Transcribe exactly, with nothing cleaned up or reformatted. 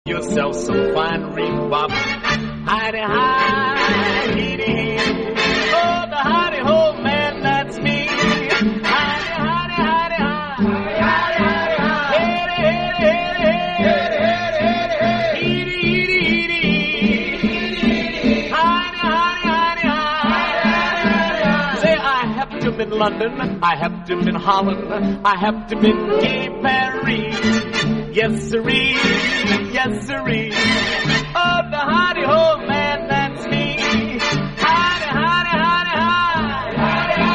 yourself some fine rebop. Hidey, hi, heedy, oh, the hidey ho man, that's me. Hidey, hidey, hidey, hidey, hidey, hidey, heedy, heedy, heedy, hidey, hidey, hidey, hidey. Say, I have to be in London, I have to be in Holland, I have to be in Gay Paris. Yes, sirree, yes, sirree. Oh, the hidey ho